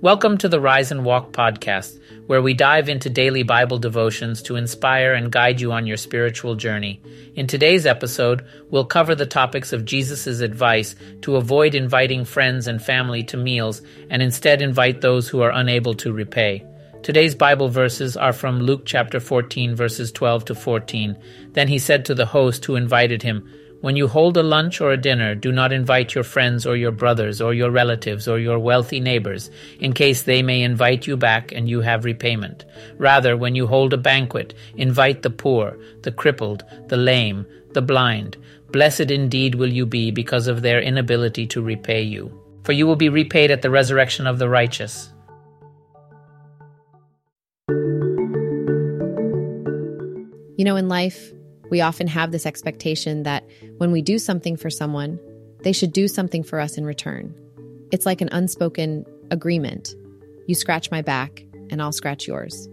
Welcome to the Rise and Walk podcast, where we dive into daily Bible devotions to inspire and guide you on your spiritual journey. In today's episode, we'll cover the topics of Jesus' advice to avoid inviting friends and family to meals and instead invite those who are unable to repay. Today's Bible verses are from Luke chapter 14, verses 12 to 14. Then he said to the host who invited him, "When you hold a lunch or a dinner, do not invite your friends or your brothers or your relatives or your wealthy neighbors, in case they may invite you back and you have repayment. Rather, when you hold a banquet, invite the poor, the crippled, the lame, the blind. Blessed indeed will you be because of their inability to repay you. For you will be repaid at the resurrection of the righteous." You know, in life, we often have this expectation that when we do something for someone, they should do something for us in return. It's like an unspoken agreement. You scratch my back, and I'll scratch yours.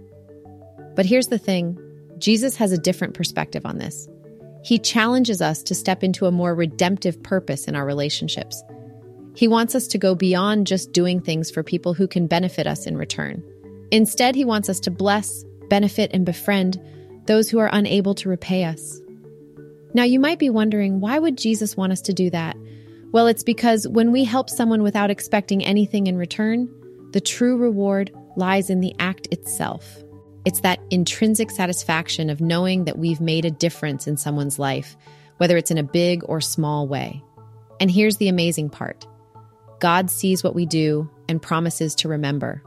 But here's the thing. Jesus has a different perspective on this. He challenges us to step into a more redemptive purpose in our relationships. He wants us to go beyond just doing things for people who can benefit us in return. Instead, he wants us to bless, benefit, and befriend those who are unable to repay us. Now, you might be wondering, why would Jesus want us to do that? Well, it's because when we help someone without expecting anything in return, the true reward lies in the act itself. It's that intrinsic satisfaction of knowing that we've made a difference in someone's life, whether it's in a big or small way. And here's the amazing part. God sees what we do and promises to remember.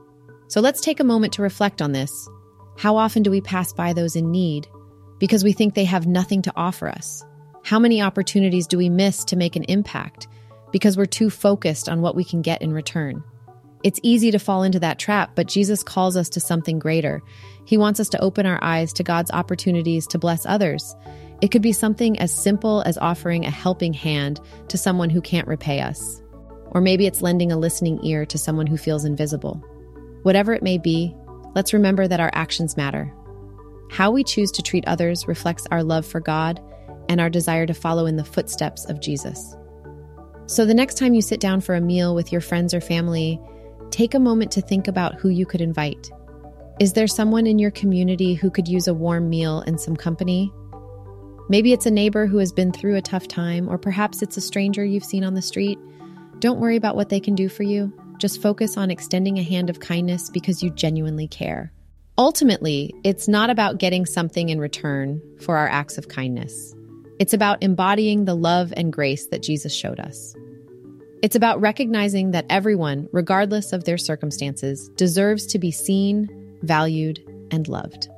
So let's take a moment to reflect on this. How often do we pass by those in need because we think they have nothing to offer us? How many opportunities do we miss to make an impact because we're too focused on what we can get in return? It's easy to fall into that trap, but Jesus calls us to something greater. He wants us to open our eyes to God's opportunities to bless others. It could be something as simple as offering a helping hand to someone who can't repay us. Or maybe it's lending a listening ear to someone who feels invisible. Whatever it may be, let's remember that our actions matter. How we choose to treat others reflects our love for God and our desire to follow in the footsteps of Jesus. So the next time you sit down for a meal with your friends or family, take a moment to think about who you could invite. Is there someone in your community who could use a warm meal and some company? Maybe it's a neighbor who has been through a tough time, or perhaps it's a stranger you've seen on the street. Don't worry about what they can do for you. Just focus on extending a hand of kindness because you genuinely care. Ultimately, it's not about getting something in return for our acts of kindness. It's about embodying the love and grace that Jesus showed us. It's about recognizing that everyone, regardless of their circumstances, deserves to be seen, valued, and loved.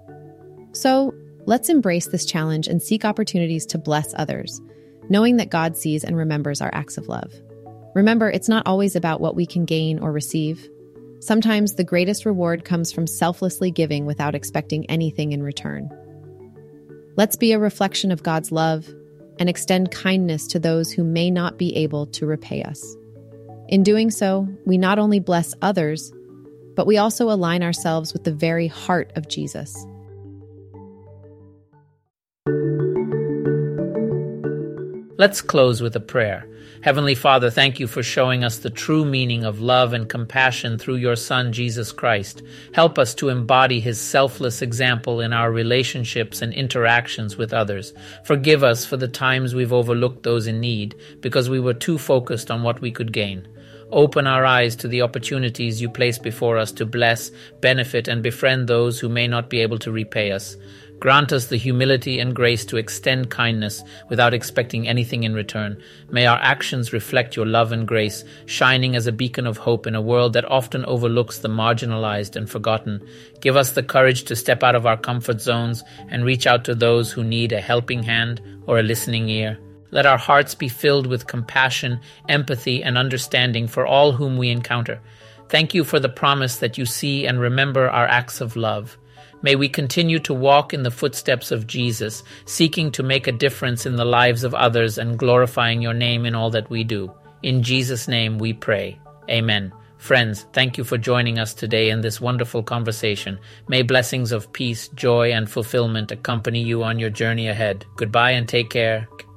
So, let's embrace this challenge and seek opportunities to bless others, knowing that God sees and remembers our acts of love. Remember, it's not always about what we can gain or receive. Sometimes the greatest reward comes from selflessly giving without expecting anything in return. Let's be a reflection of God's love and extend kindness to those who may not be able to repay us. In doing so, we not only bless others, but we also align ourselves with the very heart of Jesus. Let's close with a prayer. Heavenly Father, thank you for showing us the true meaning of love and compassion through your Son, Jesus Christ. Help us to embody his selfless example in our relationships and interactions with others. Forgive us for the times we've overlooked those in need because we were too focused on what we could gain. Open our eyes to the opportunities you place before us to bless, benefit, and befriend those who may not be able to repay us. Grant us the humility and grace to extend kindness without expecting anything in return. May our actions reflect your love and grace, shining as a beacon of hope in a world that often overlooks the marginalized and forgotten. Give us the courage to step out of our comfort zones and reach out to those who need a helping hand or a listening ear. Let our hearts be filled with compassion, empathy, and understanding for all whom we encounter. Thank you for the promise that you see and remember our acts of love. May we continue to walk in the footsteps of Jesus, seeking to make a difference in the lives of others and glorifying your name in all that we do. In Jesus' name we pray. Amen. Friends, thank you for joining us today in this wonderful conversation. May blessings of peace, joy, and fulfillment accompany you on your journey ahead. Goodbye and take care.